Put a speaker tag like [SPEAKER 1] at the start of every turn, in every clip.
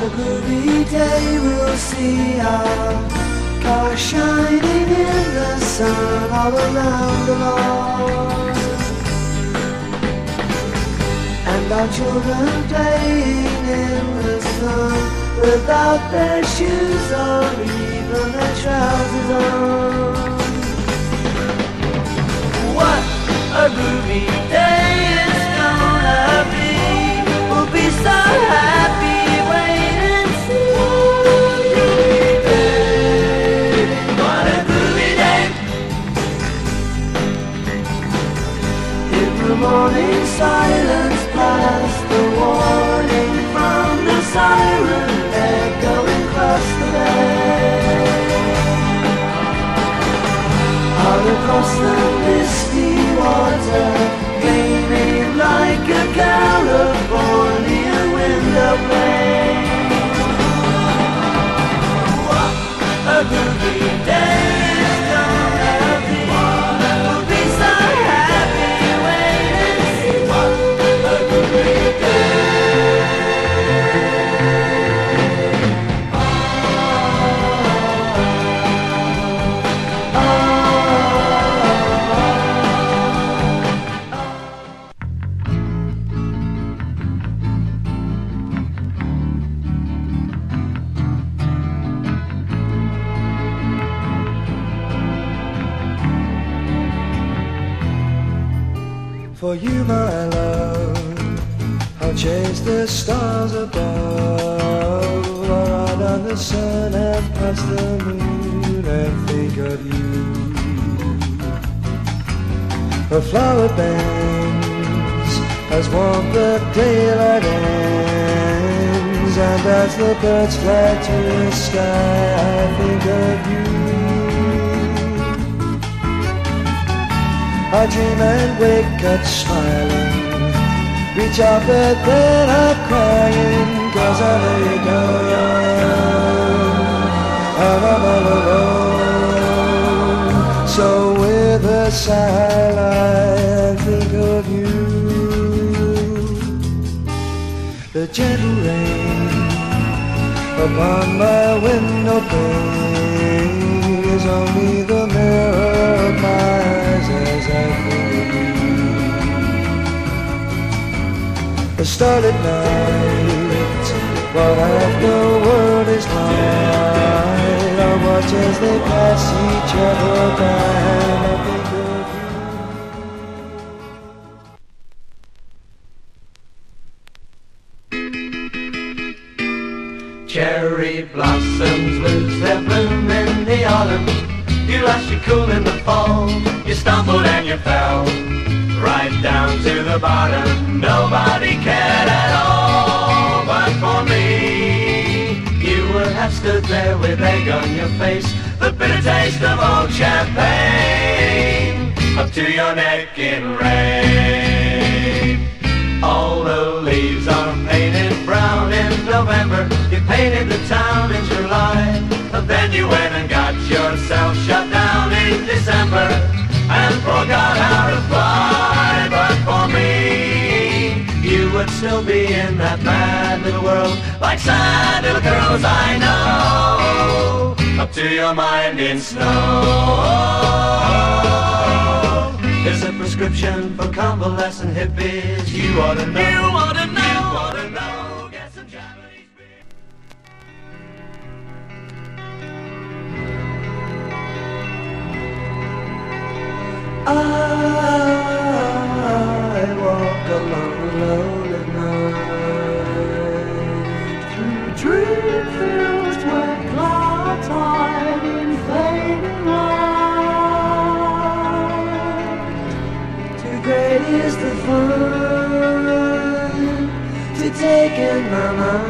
[SPEAKER 1] a groovy day we'll see our cars shining in the sun all around the lawn, and our children playing in the sun without their shoes or even their trousers on. What a groovy day it's gonna be. We'll be so happy, wait and see. What a groovy day. In the morning silence past the warning from the siren echoing across the bay. Out across the misty water, gleaming like a California window pane. What a groovy day it's gonna be. We'll be so happy, wait and see. What a groovy day. For you, my love, I'll chase the stars above, or ride on the sun and past the moon and think of you. The flower bends as warm the daylight ends, and as the birds fly to the sky, I think of you. I dream and wake up smiling, reach out but then I'm crying, 'cause I know you're gone, and I'm all alone. So with a sigh I think of you. The gentle rain upon my window pane is only the mirror of my eyes as I think of you. The starlit night, while half the world is light, I watch as they pass each other by, and I think of you. Cherry blossoms lose their bloom in the autumn. You lost your cool in the fall. You stumbled and you fell right down to the bottom. Nobody cared at all but for me. You would have stood there with egg on your face, the bitter taste of old champagne up to your neck in rain. All the leaves are painted brown in November. You painted the town in July, and then you went and got yourself shut down in December and forgot how to fly. But for me, you would still be in that mad little world, like sad little girls I know, up to your mind in snow. There's a prescription for convalescent hippies. You ought to know. You ought to know. You ought to know. Get some Japanese beer. I walk along the lonely night, through dream fields where clouds hide in fading light. Too great is the fun to take in my mind.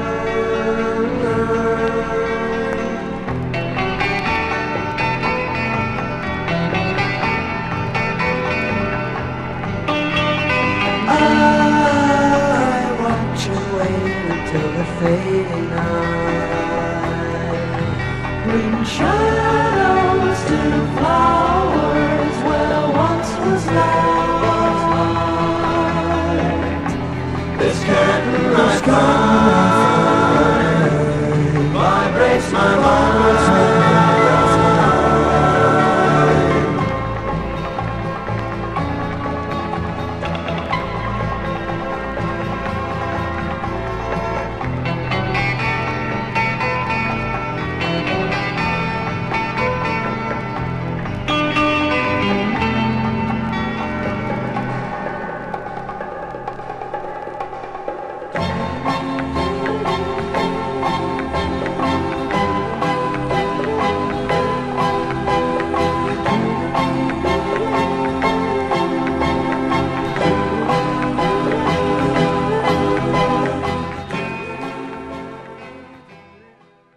[SPEAKER 1] Till the fading night, bring shadows to flowers where once was light. This curtain I find